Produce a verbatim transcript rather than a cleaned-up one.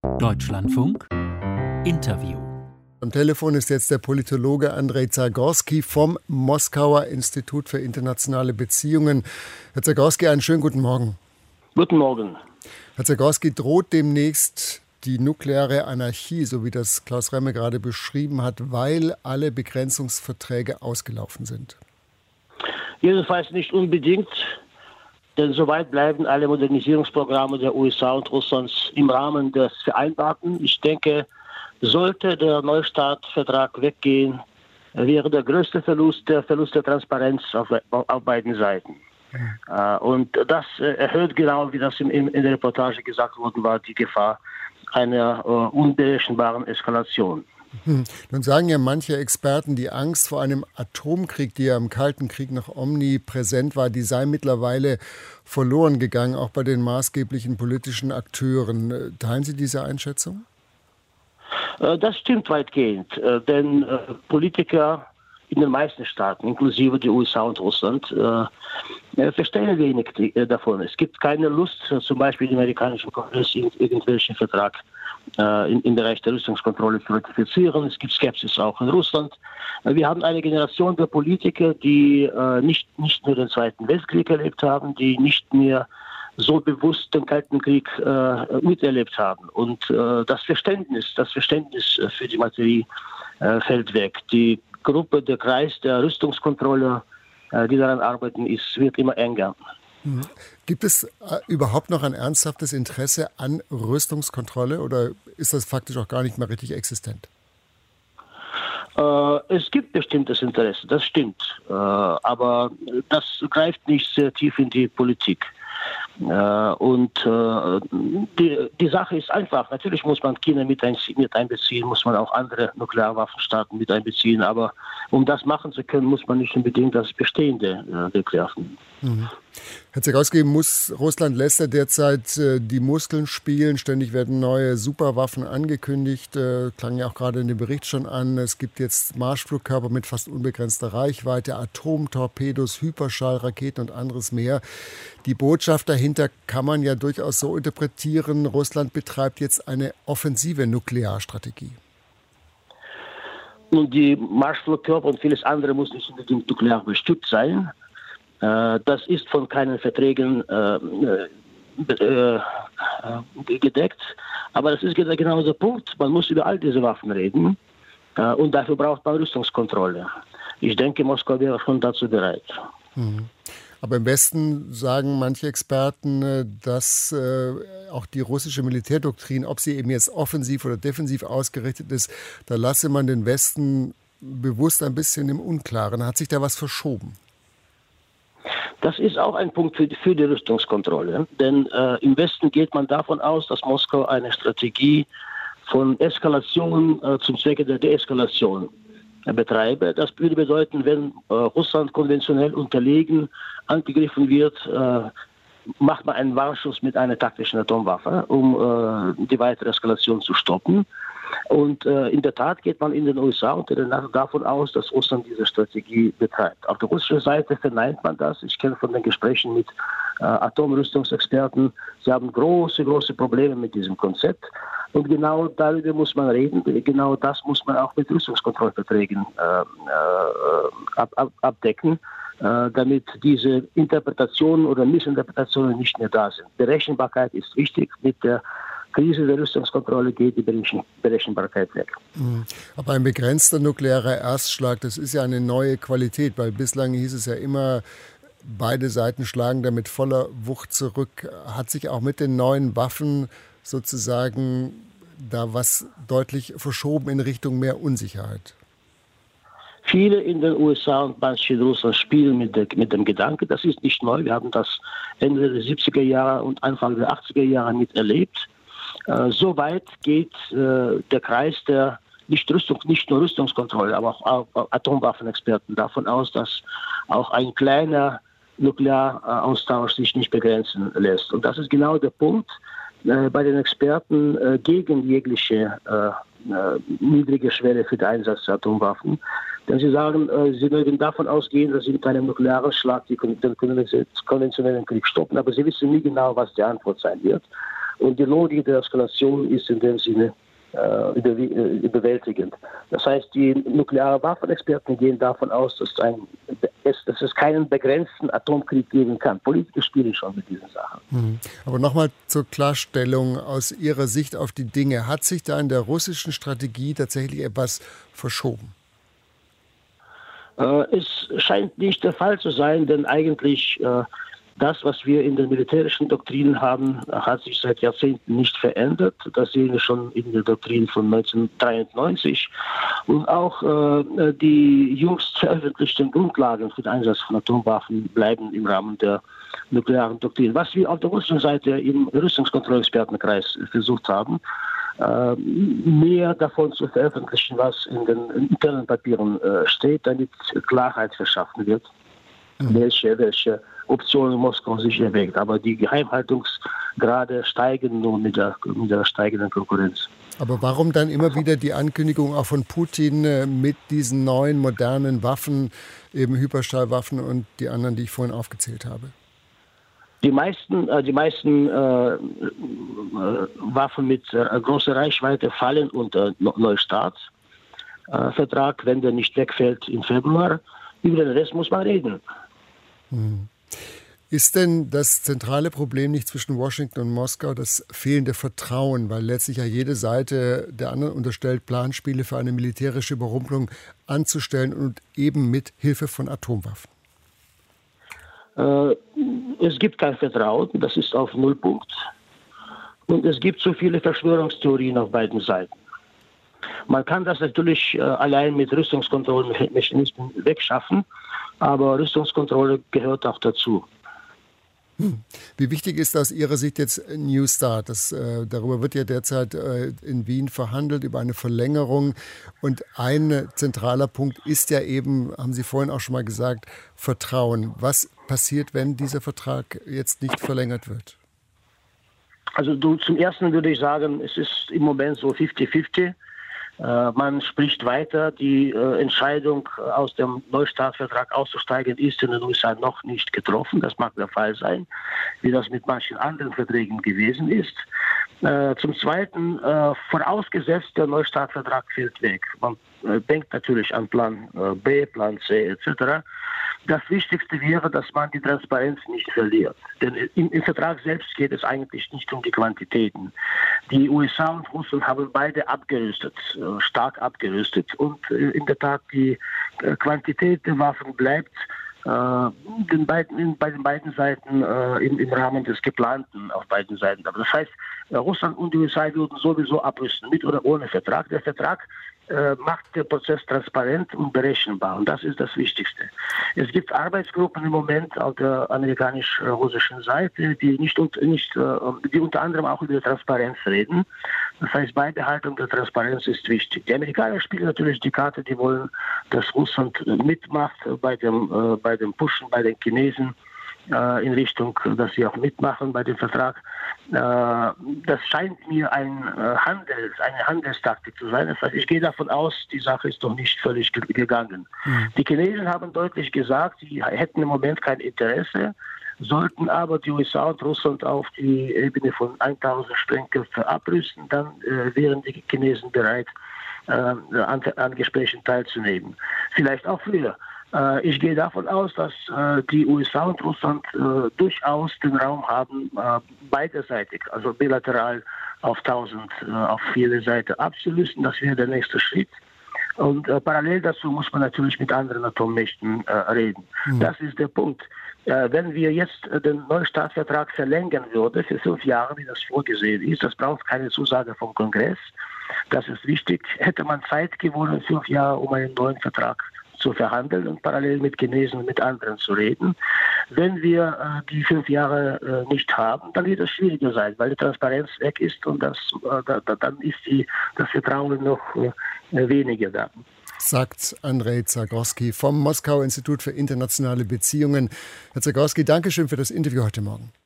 Deutschlandfunk Interview. Am Telefon ist jetzt der Politologe Andrej Zagorski vom Moskauer Institut für internationale Beziehungen. Herr Zagorski, einen schönen guten Morgen. Guten Morgen. Herr Zagorski, droht demnächst die nukleare Anarchie, so wie das Klaus Remme gerade beschrieben hat, weil alle Begrenzungsverträge ausgelaufen sind? Jedenfalls nicht unbedingt, denn soweit bleiben alle Modernisierungsprogramme der U S A und Russlands im Rahmen des Vereinbarten. Ich denke, sollte der Neustartvertrag weggehen, wäre der größte Verlust der Verlust der Transparenz auf, auf beiden Seiten. Mhm. Und das erhöht genau, wie das in, in der Reportage gesagt worden war, die Gefahr einer uh, unberechenbaren Eskalation. Hm. Nun sagen ja manche Experten, die Angst vor einem Atomkrieg, die ja im Kalten Krieg noch omnipräsent war, die sei mittlerweile verloren gegangen, auch bei den maßgeblichen politischen Akteuren. Teilen Sie diese Einschätzung? Das stimmt weitgehend, denn Politiker in den meisten Staaten, inklusive die U S A und Russland, verstehen wenig davon. Es gibt keine Lust, zum Beispiel im amerikanischen Kongress irgendwelchen Vertrag in, im Bereich der Rüstungskontrolle zu ratifizieren. Es gibt Skepsis auch in Russland. Wir haben eine Generation der Politiker, die nicht, nicht nur den Zweiten Weltkrieg erlebt haben, die nicht mehr so bewusst den Kalten Krieg äh, miterlebt haben. Und äh, das Verständnis, das Verständnis für die Materie äh, fällt weg. Die Gruppe, der Kreis der Rüstungskontrolle, äh, die daran arbeiten, ist, wird immer enger. Gibt es äh, überhaupt noch ein ernsthaftes Interesse an Rüstungskontrolle oder ist das faktisch auch gar nicht mehr richtig existent? Äh, es gibt bestimmtes Interesse, das stimmt. Äh, aber das greift nicht sehr tief in die Politik. Äh, und äh, die, die Sache ist einfach. Natürlich muss man China mit, ein, mit einbeziehen, muss man auch andere Nuklearwaffenstaaten mit einbeziehen. Aber um das machen zu können, muss man nicht unbedingt das Bestehende äh, begreifen. Mhm. Herr Zagorski, muss Russland lässt ja derzeit äh, die Muskeln spielen. Ständig werden neue Superwaffen angekündigt. Äh, klang ja auch gerade in dem Bericht schon an. Es gibt jetzt Marschflugkörper mit fast unbegrenzter Reichweite, Atomtorpedos, Hyperschallraketen und anderes mehr. Die Botschaft dahinter kann man ja durchaus so interpretieren, Russland betreibt jetzt eine offensive Nuklearstrategie. Nun, die Marschflugkörper und vieles andere muss nicht unbedingt nuklear bestückt sein. Das ist von keinen Verträgen äh, äh, gedeckt. Aber das ist genau der Punkt. Man muss über all diese Waffen reden. Äh, und dafür braucht man Rüstungskontrolle. Ich denke, Moskau wäre schon dazu bereit. Mhm. Aber im Westen sagen manche Experten, dass äh, auch die russische Militärdoktrin, ob sie eben jetzt offensiv oder defensiv ausgerichtet ist, da lasse man den Westen bewusst ein bisschen im Unklaren. Hat sich da was verschoben? Das ist auch ein Punkt für die, für die Rüstungskontrolle, denn äh, im Westen geht man davon aus, dass Moskau eine Strategie von Eskalation äh, zum Zwecke der Deeskalation äh, betreibe. Das würde bedeuten, wenn äh, Russland konventionell unterlegen angegriffen wird, äh, macht man einen Warnschuss mit einer taktischen Atomwaffe, um äh, die weitere Eskalation zu stoppen. Und äh, in der Tat geht man in den U S A und in der NATO davon aus, dass Russland diese Strategie betreibt. Auf der russischen Seite verneint man das. Ich kenne von den Gesprächen mit äh, Atomrüstungsexperten, sie haben große, große Probleme mit diesem Konzept. Und genau darüber muss man reden. Genau das muss man auch mit Rüstungskontrollverträgen äh, äh, ab, ab, abdecken, äh, damit diese Interpretationen oder Missinterpretationen nicht mehr da sind. Berechenbarkeit ist wichtig. Mit der Krise der Rüstungskontrolle geht die Berechenbarkeit weg. Aber ein begrenzter nuklearer Erstschlag, das ist ja eine neue Qualität, weil bislang hieß es ja immer, beide Seiten schlagen da mit voller Wucht zurück. Hat sich auch mit den neuen Waffen sozusagen da was deutlich verschoben in Richtung mehr Unsicherheit? Viele in den U S A und manche in Russland spielen mit, der, mit dem Gedanken, das ist nicht neu. Wir haben das Ende der siebziger Jahre und Anfang der achtziger Jahre miterlebt. Äh, so weit geht äh, der Kreis der nicht, Rüstung, nicht nur Rüstungskontrolle, aber auch, auch Atomwaffenexperten davon aus, dass auch ein kleiner Nuklearaustausch sich nicht begrenzen lässt. Und das ist genau der Punkt äh, bei den Experten äh, gegen jegliche äh, äh, niedrige Schwelle für den Einsatz der Atomwaffen. Denn sie sagen, äh, sie mögen davon ausgehen, dass sie mit einem nuklearen Schlag den konventionellen Krieg stoppen, aber sie wissen nie genau, was die Antwort sein wird. Und die Logik der Eskalation ist in dem Sinne äh, überwältigend. Das heißt, die nuklearen Waffenexperten gehen davon aus, dass, ein, es, dass es keinen begrenzten Atomkrieg geben kann. Politiker spielen schon mit diesen Sachen. Mhm. Aber nochmal zur Klarstellung aus Ihrer Sicht auf die Dinge. Hat sich da in der russischen Strategie tatsächlich etwas verschoben? Äh, es scheint nicht der Fall zu sein, denn eigentlich äh, das, was wir in den militärischen Doktrinen haben, hat sich seit Jahrzehnten nicht verändert. Das sehen wir schon in der Doktrin von neunzehnhundertdreiundneunzig. Und auch äh, die jüngst veröffentlichten Grundlagen für den Einsatz von Atomwaffen bleiben im Rahmen der nuklearen Doktrin. Was wir auf der russischen Seite im Rüstungskontrollexpertenkreis versucht haben, äh, mehr davon zu veröffentlichen, was in den internen Papieren äh, steht, damit Klarheit verschaffen wird, mhm. welche, welche Optionen Moskau sich erwägt. Aber die Geheimhaltungsgrade steigen nur mit der, mit der steigenden Konkurrenz. Aber warum dann immer wieder die Ankündigung auch von Putin äh, mit diesen neuen modernen Waffen, eben Hyperschallwaffen und die anderen, die ich vorhin aufgezählt habe? Die meisten, äh, die meisten äh, äh, Waffen mit äh, großer Reichweite fallen unter Neustartvertrag, äh, wenn der nicht wegfällt im Februar. Über den Rest muss man reden. Hm. Ist denn das zentrale Problem nicht zwischen Washington und Moskau das fehlende Vertrauen, weil letztlich ja jede Seite der anderen unterstellt, Planspiele für eine militärische Überrumpelung anzustellen und eben mit Hilfe von Atomwaffen? Äh, es gibt kein Vertrauen, das ist auf Nullpunkt. Und es gibt so viele Verschwörungstheorien auf beiden Seiten. Man kann das natürlich äh, allein mit Rüstungskontrollmechanismen wegschaffen, aber Rüstungskontrolle gehört auch dazu. Hm. Wie wichtig ist aus Ihrer Sicht jetzt New Start? Das, äh, darüber wird ja derzeit äh, in Wien verhandelt, über eine Verlängerung. Und ein zentraler Punkt ist ja eben, haben Sie vorhin auch schon mal gesagt, Vertrauen. Was passiert, wenn dieser Vertrag jetzt nicht verlängert wird? Also du, zum Ersten würde ich sagen, es ist im Moment so fifty fifty. Äh, man spricht weiter. Die äh, Entscheidung, aus dem Neustartvertrag auszusteigen, ist in den U S A noch nicht getroffen. Das mag der Fall sein, wie das mit manchen anderen Verträgen gewesen ist. Äh, zum Zweiten, äh, vorausgesetzt, der Neustartvertrag fällt weg. Man äh, denkt natürlich an Plan äh, B, Plan C et cetera. Das Wichtigste wäre, dass man die Transparenz nicht verliert. Denn im, im Vertrag selbst geht es eigentlich nicht um die Quantitäten. Die U S A und Russland haben beide abgerüstet, äh, stark abgerüstet. Und äh, in der Tat, die äh, Quantität der Waffen bleibt äh, den beiden, in, bei den beiden Seiten äh, im, im Rahmen des Geplanten auf beiden Seiten. Aber das heißt, äh, Russland und die U S A würden sowieso abrüsten, mit oder ohne Vertrag. Der Vertrag äh, macht den Prozess transparent und berechenbar. Und das ist das Wichtigste. Es gibt Arbeitsgruppen im Moment auf der amerikanisch-russischen Seite, die nicht, nicht äh, die unter anderem auch über Transparenz reden. Das heißt, Beibehaltung der Transparenz ist wichtig. Die Amerikaner spielen natürlich die Karte, die wollen, dass Russland mitmacht bei dem, äh, bei dem Pushen, bei den Chinesen äh, in Richtung, dass sie auch mitmachen bei dem Vertrag. Äh, das scheint mir ein äh, Handels, eine Handelstaktik zu sein. Das heißt, ich gehe davon aus, die Sache ist noch nicht völlig ge- gegangen. Mhm. Die Chinesen haben deutlich gesagt, sie hätten im Moment kein Interesse, sollten aber die U S A und Russland auf die Ebene von tausend Sprengköpfe abrüsten, dann äh, wären die Chinesen bereit, äh, an, an Gesprächen teilzunehmen. Vielleicht auch früher. Äh, ich gehe davon aus, dass äh, die U S A und Russland äh, durchaus den Raum haben, äh, beiderseitig, also bilateral auf tausend, äh, auf jede Seite abzulösen. Das wäre der nächste Schritt. Und äh, parallel dazu muss man natürlich mit anderen Atommächten äh, reden. Mhm. Das ist der Punkt. Äh, wenn wir jetzt äh, den Neustartvertrag verlängern würden für fünf Jahre, wie das vorgesehen ist, das braucht keine Zusage vom Kongress. Das ist wichtig. Hätte man Zeit gewonnen, fünf Jahre, um einen neuen Vertrag zu verhandeln und parallel mit Chinesen und mit anderen zu reden. Wenn wir äh, die fünf Jahre äh, nicht haben, dann wird es schwieriger sein, weil die Transparenz weg ist und das, äh, da, dann ist die, das Vertrauen noch äh, weniger da. Sagt Andrei Zagorski vom Moskauer Institut für internationale Beziehungen. Herr Zagorski, danke schön für das Interview heute Morgen.